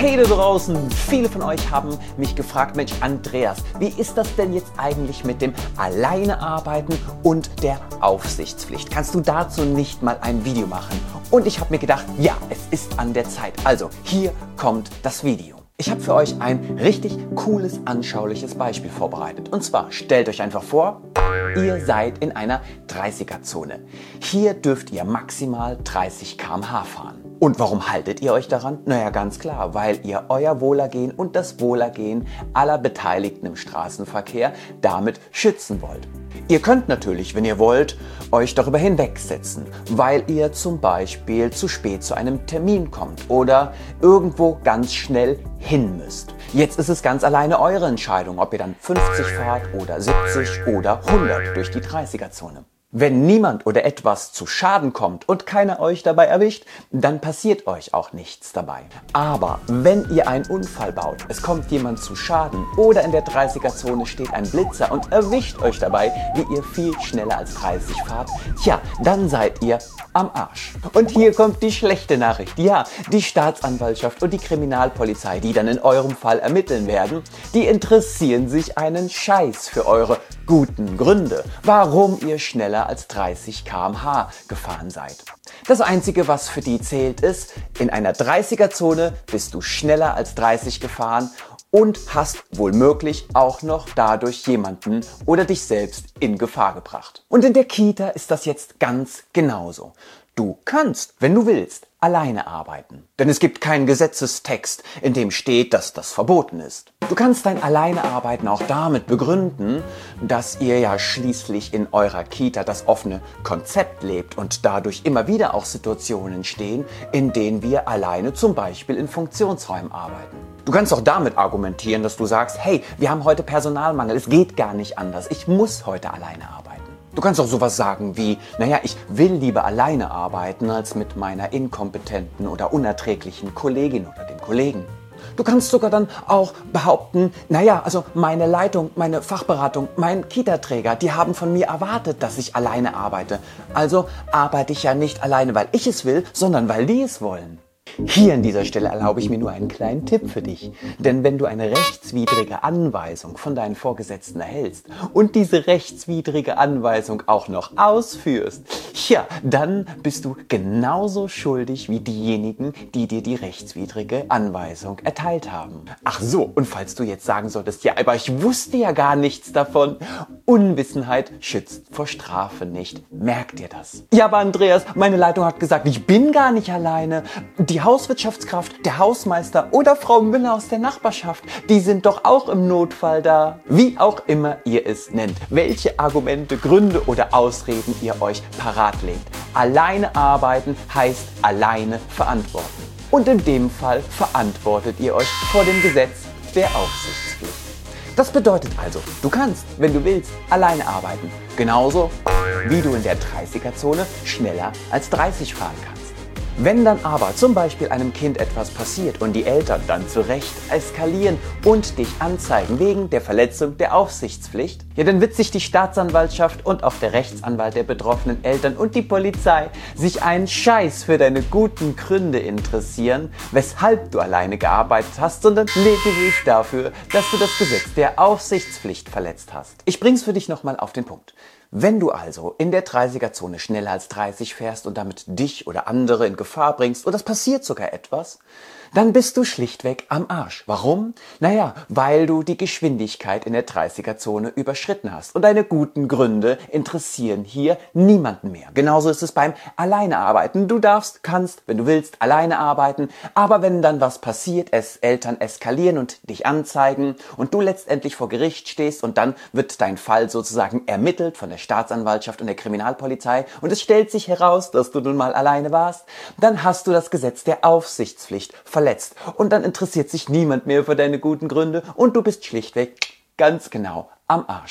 Hey da draußen! Viele von euch haben mich gefragt, Mensch Andreas, wie ist das denn jetzt eigentlich mit dem Alleinearbeiten und der Aufsichtspflicht? Kannst du dazu nicht mal ein Video machen? Und ich habe mir gedacht, ja, es ist an der Zeit. Also, hier kommt das Video. Ich habe für euch ein richtig cooles, anschauliches Beispiel vorbereitet. Und zwar, stellt euch einfach vor, ihr seid in einer 30er-Zone. Hier dürft ihr maximal 30 km/h fahren. Und warum haltet ihr euch daran? Naja, ganz klar, weil ihr euer Wohlergehen und das Wohlergehen aller Beteiligten im Straßenverkehr damit schützen wollt. Ihr könnt natürlich, wenn ihr wollt, euch darüber hinwegsetzen, weil ihr zum Beispiel zu spät zu einem Termin kommt oder irgendwo ganz schnell hin müsst. Jetzt ist es ganz alleine eure Entscheidung, ob ihr dann 50 fahrt oder 70 oder 100 durch die 30er-Zone. Wenn niemand oder etwas zu Schaden kommt und keiner euch dabei erwischt, dann passiert euch auch nichts dabei. Aber wenn ihr einen Unfall baut, es kommt jemand zu Schaden oder in der 30er-Zone steht ein Blitzer und erwischt euch dabei, wie ihr viel schneller als 30 fahrt, tja, dann seid ihr am Arsch. Und hier kommt die schlechte Nachricht. Ja, die Staatsanwaltschaft und die Kriminalpolizei, die dann in eurem Fall ermitteln werden, die interessieren sich einen Scheiß für eure guten Gründe, warum ihr schneller als 30 km/h gefahren seid. Das Einzige, was für die zählt, ist, in einer 30er-Zone bist du schneller als 30 gefahren und hast womöglich auch noch dadurch jemanden oder dich selbst in Gefahr gebracht. Und in der Kita ist das jetzt ganz genauso. Du kannst, wenn du willst, alleine arbeiten. Denn es gibt keinen Gesetzestext, in dem steht, dass das verboten ist. Du kannst dein Alleinearbeiten auch damit begründen, dass ihr ja schließlich in eurer Kita das offene Konzept lebt und dadurch immer wieder auch Situationen entstehen, in denen wir alleine zum Beispiel in Funktionsräumen arbeiten. Du kannst auch damit argumentieren, dass du sagst, hey, wir haben heute Personalmangel, es geht gar nicht anders, ich muss heute alleine arbeiten. Du kannst auch sowas sagen wie, naja, ich will lieber alleine arbeiten, als mit meiner inkompetenten oder unerträglichen Kollegin oder dem Kollegen. Du kannst sogar dann auch behaupten, naja, also meine Leitung, meine Fachberatung, mein Kita-Träger, die haben von mir erwartet, dass ich alleine arbeite. Also arbeite ich ja nicht alleine, weil ich es will, sondern weil die es wollen. Hier an dieser Stelle erlaube ich mir nur einen kleinen Tipp für dich. Denn wenn du eine rechtswidrige Anweisung von deinen Vorgesetzten erhältst und diese rechtswidrige Anweisung auch noch ausführst, ja, dann bist du genauso schuldig wie diejenigen, die dir die rechtswidrige Anweisung erteilt haben. Ach so, und falls du jetzt sagen solltest, ja, aber ich wusste ja gar nichts davon. Unwissenheit schützt vor Strafe nicht. Merk dir das. Ja, aber Andreas, meine Leitung hat gesagt, ich bin gar nicht alleine. Die Hauswirtschaftskraft, der Hausmeister oder Frau Müller aus der Nachbarschaft, die sind doch auch im Notfall da. Wie auch immer ihr es nennt, welche Argumente, Gründe oder Ausreden ihr euch parat legt. Alleine arbeiten heißt alleine verantworten. Und in dem Fall verantwortet ihr euch vor dem Gesetz der Aufsichtspflicht. Das bedeutet also, du kannst, wenn du willst, alleine arbeiten. Genauso wie du in der 30er-Zone schneller als 30 fahren kannst. Wenn dann aber zum Beispiel einem Kind etwas passiert und die Eltern dann zu Recht eskalieren und dich anzeigen wegen der Verletzung der Aufsichtspflicht, ja, dann wird sich die Staatsanwaltschaft und auch der Rechtsanwalt der betroffenen Eltern und die Polizei sich einen Scheiß für deine guten Gründe interessieren, weshalb du alleine gearbeitet hast, sondern lediglich dafür, dass du das Gesetz der Aufsichtspflicht verletzt hast. Ich bring's für dich nochmal auf den Punkt. Wenn du also in der 30er-Zone schneller als 30 fährst und damit dich oder andere in Gefahr bringst oder es passiert sogar etwas, dann bist du schlichtweg am Arsch. Warum? Naja, weil du die Geschwindigkeit in der 30er-Zone überschritten hast. Und deine guten Gründe interessieren hier niemanden mehr. Genauso ist es beim Alleinearbeiten. Du darfst, kannst, wenn du willst, alleine arbeiten. Aber wenn dann was passiert, es Eltern eskalieren und dich anzeigen und du letztendlich vor Gericht stehst und dann wird dein Fall sozusagen ermittelt von der Staatsanwaltschaft und der Kriminalpolizei und es stellt sich heraus, dass du nun mal alleine warst, dann hast du das Gesetz der Aufsichtspflicht verletzt. Und dann interessiert sich niemand mehr für deine guten Gründe und du bist schlichtweg ganz genau am Arsch.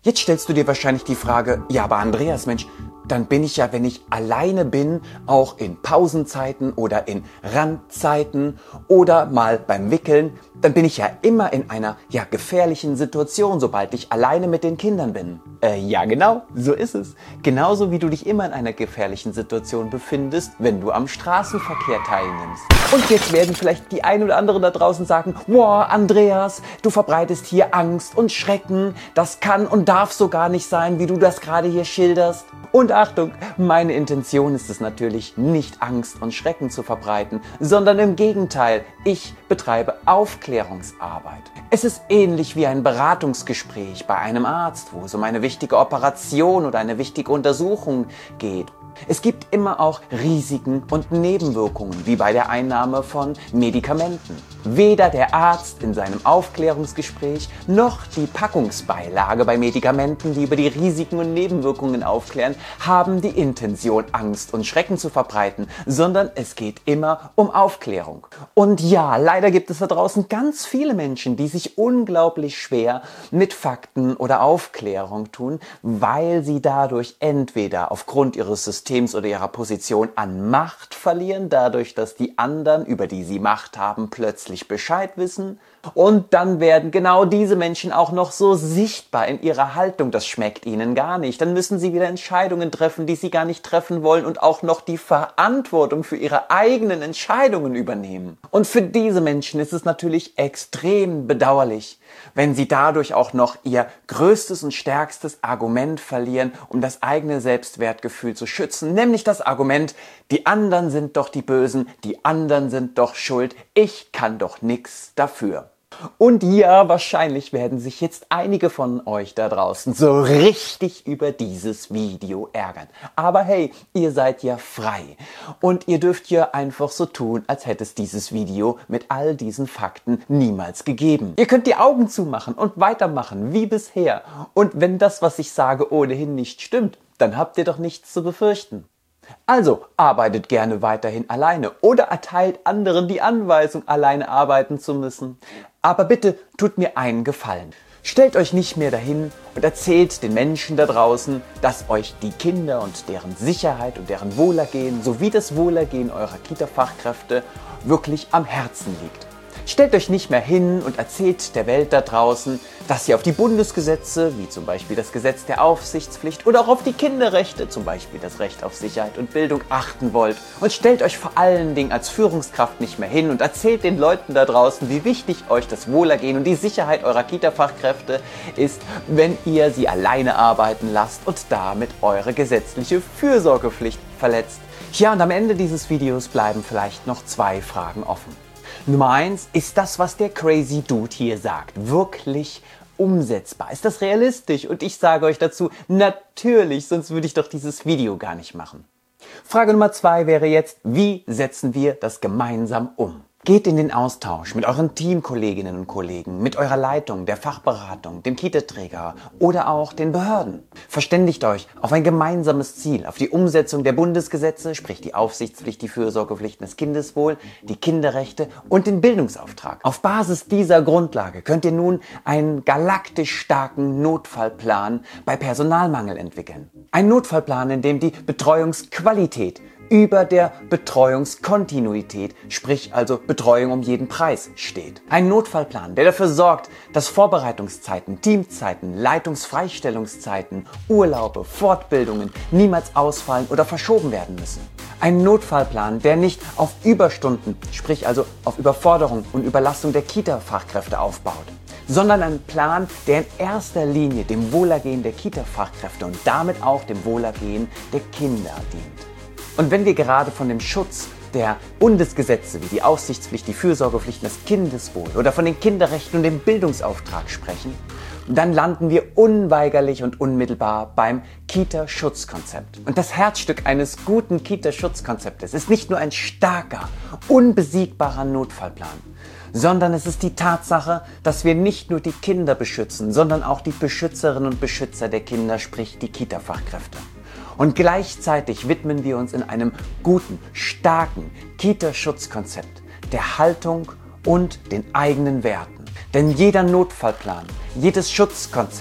Jetzt stellst du dir wahrscheinlich die Frage, ja, aber Andreas, Mensch, dann bin ich ja, wenn ich alleine bin, auch in Pausenzeiten oder in Randzeiten oder mal beim Wickeln, dann bin ich ja immer in einer gefährlichen Situation, sobald ich alleine mit den Kindern bin. Ja genau, so ist es. Genauso wie du dich immer in einer gefährlichen Situation befindest, wenn du am Straßenverkehr teilnimmst. Und jetzt werden vielleicht die ein oder anderen da draußen sagen, wow, Andreas, du verbreitest hier Angst und Schrecken, das kann und darf so gar nicht sein, wie du das gerade hier schilderst. Und Achtung, meine Intention ist es natürlich nicht, Angst und Schrecken zu verbreiten, sondern im Gegenteil, ich betreibe Aufklärungsarbeit. Es ist ähnlich wie ein Beratungsgespräch bei einem Arzt, wo es um eine wichtige Operation oder eine wichtige Untersuchung geht. Es gibt immer auch Risiken und Nebenwirkungen, wie bei der Einnahme von Medikamenten. Weder der Arzt in seinem Aufklärungsgespräch noch die Packungsbeilage bei Medikamenten, die über die Risiken und Nebenwirkungen aufklären, haben die Intention, Angst und Schrecken zu verbreiten, sondern es geht immer um Aufklärung. Und ja, leider gibt es da draußen ganz viele Menschen, die sich unglaublich schwer mit Fakten oder Aufklärung tun, weil sie dadurch entweder aufgrund ihres Systems oder ihrer Position an Macht verlieren, dadurch, dass die anderen, über die sie Macht haben, plötzlich Bescheid wissen. Und dann werden genau diese Menschen auch noch so sichtbar in ihrer Haltung, das schmeckt ihnen gar nicht. Dann müssen sie wieder Entscheidungen treffen, die sie gar nicht treffen wollen und auch noch die Verantwortung für ihre eigenen Entscheidungen übernehmen. Und für diese Menschen ist es natürlich extrem bedauerlich, wenn sie dadurch auch noch ihr größtes und stärkstes Argument verlieren, um das eigene Selbstwertgefühl zu schützen, nämlich das Argument, die anderen sind doch die Bösen, die anderen sind doch schuld, ich kann doch nichts dafür. Und ja, wahrscheinlich werden sich jetzt einige von euch da draußen so richtig über dieses Video ärgern. Aber hey, ihr seid ja frei und ihr dürft ja einfach so tun, als hätte es dieses Video mit all diesen Fakten niemals gegeben. Ihr könnt die Augen zumachen und weitermachen wie bisher. Und wenn das, was ich sage, ohnehin nicht stimmt, dann habt ihr doch nichts zu befürchten. Also arbeitet gerne weiterhin alleine oder erteilt anderen die Anweisung, alleine arbeiten zu müssen. Aber bitte tut mir einen Gefallen. Stellt euch nicht mehr dahin und erzählt den Menschen da draußen, dass euch die Kinder und deren Sicherheit und deren Wohlergehen sowie das Wohlergehen eurer Kita-Fachkräfte wirklich am Herzen liegt. Stellt euch nicht mehr hin und erzählt der Welt da draußen, dass ihr auf die Bundesgesetze, wie zum Beispiel das Gesetz der Aufsichtspflicht oder auch auf die Kinderrechte, zum Beispiel das Recht auf Sicherheit und Bildung, achten wollt. Und stellt euch vor allen Dingen als Führungskraft nicht mehr hin und erzählt den Leuten da draußen, wie wichtig euch das Wohlergehen und die Sicherheit eurer Kita-Fachkräfte ist, wenn ihr sie alleine arbeiten lasst und damit eure gesetzliche Fürsorgepflicht verletzt. Ja, und am Ende dieses Videos bleiben vielleicht noch zwei Fragen offen. Nummer 1, ist das, was der Crazy Dude hier sagt, wirklich umsetzbar? Ist das realistisch? Und ich sage euch dazu, natürlich, sonst würde ich doch dieses Video gar nicht machen. Frage Nummer 2 wäre jetzt, wie setzen wir das gemeinsam um? Geht in den Austausch mit euren Teamkolleginnen und Kollegen, mit eurer Leitung, der Fachberatung, dem Kita-Träger oder auch den Behörden. Verständigt euch auf ein gemeinsames Ziel, auf die Umsetzung der Bundesgesetze, sprich die Aufsichtspflicht, die Fürsorgepflichten des Kindeswohl, die Kinderrechte und den Bildungsauftrag. Auf Basis dieser Grundlage könnt ihr nun einen galaktisch starken Notfallplan bei Personalmangel entwickeln. Ein Notfallplan, in dem die Betreuungsqualität über der Betreuungskontinuität, sprich also Betreuung um jeden Preis, steht. Ein Notfallplan, der dafür sorgt, dass Vorbereitungszeiten, Teamzeiten, Leitungsfreistellungszeiten, Urlaube, Fortbildungen niemals ausfallen oder verschoben werden müssen. Ein Notfallplan, der nicht auf Überstunden, sprich also auf Überforderung und Überlastung der Kita-Fachkräfte aufbaut, sondern ein Plan, der in erster Linie dem Wohlergehen der Kita-Fachkräfte und damit auch dem Wohlergehen der Kinder dient. Und wenn wir gerade von dem Schutz der Bundesgesetze wie die Aufsichtspflicht, die Fürsorgepflicht, das Kindeswohl oder von den Kinderrechten und dem Bildungsauftrag sprechen, dann landen wir unweigerlich und unmittelbar beim Kita-Schutzkonzept. Und das Herzstück eines guten Kita-Schutzkonzeptes ist nicht nur ein starker, unbesiegbarer Notfallplan, sondern es ist die Tatsache, dass wir nicht nur die Kinder beschützen, sondern auch die Beschützerinnen und Beschützer der Kinder, sprich die Kita-Fachkräfte. Und gleichzeitig widmen wir uns in einem guten, starken Kita-Schutzkonzept der Haltung und den eigenen Werten. Denn jeder Notfallplan, jedes Schutzkonzept,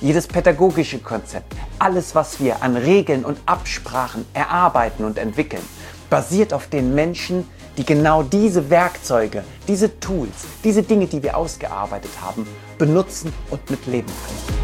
Jedes pädagogische Konzept, alles, was wir an Regeln und Absprachen erarbeiten und entwickeln, basiert auf den Menschen, die genau diese Werkzeuge, diese Tools, diese Dinge, die wir ausgearbeitet haben, benutzen und mitleben können.